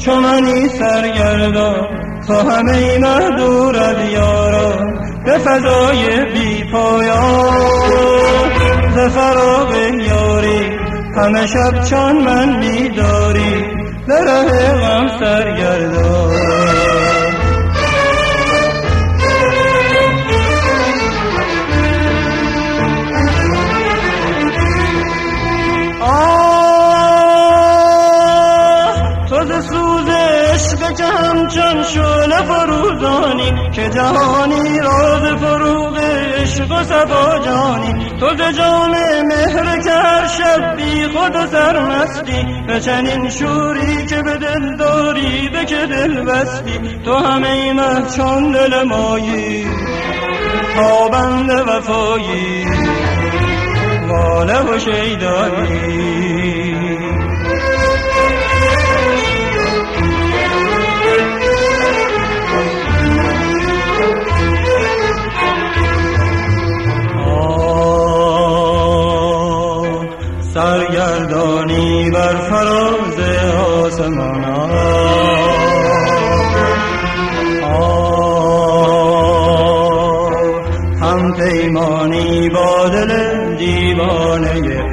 چو منی سرگردان تو همه مهدورت یاران به فضای بی پایان ز فراق یاری همه شب چون من بیداری به ره غم سرگردان که همچون شعله فروزانی که جهانی راز فروغ عشق و صفا جانی تو ز جام مهر که هر شب بی خود و سرمستی به چنین شوری که به دل داری به که دل بستی تو همه مه چون دل مایی تابند وفایی واله و شیدایی سرگردانی بر فراز آسمان هم پیمانی با دل دیوانه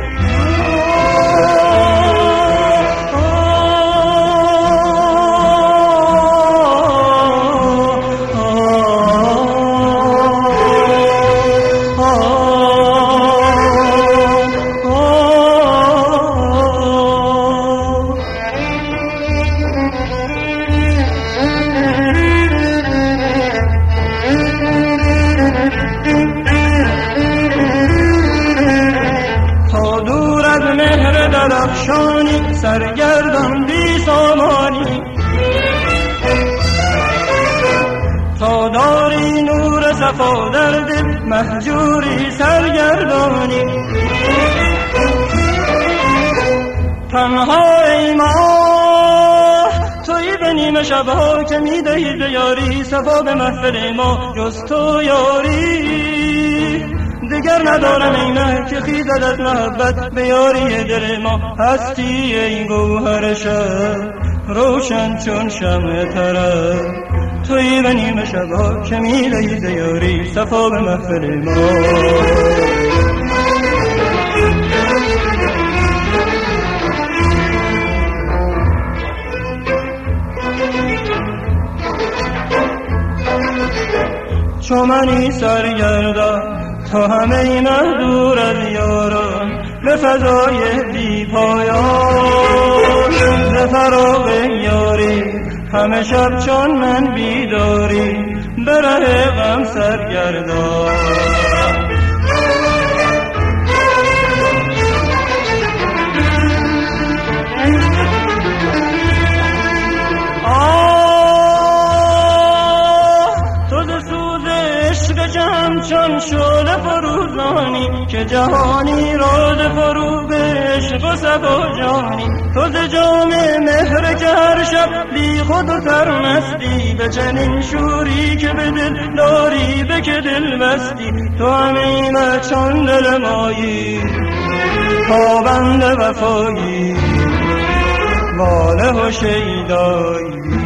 درخشانی سرگردان بی سامانی تا داری نور صفا در دل مهجوری سرگردانی تنها ای ماه تویی به نیمه شبها که میدهی به یاری صفا به محفل ما جز تو یاری دیگر ندارم ای مه که خیزد از محبت به یاری دل ما هستی ای گوهر شب روشن چون شمع طرب تویی به نیمه شبها که میدهی ز یاری صفا به محفل ما چو منی سرگردان تو همه مهدورت یاران به فضای بی پایان ز فراق یاری همه شب چون من بیداری به ره غم سرگردان چون شعله فروزانی که جهانی راز فروغ عشق و صفا جانی تو ز جام مهر که هر شب بی خود و سرمستی به چنین شوری که به دل داری به که دل بستی تو همین چون دل مایی پابند وفایی واله و شیدایی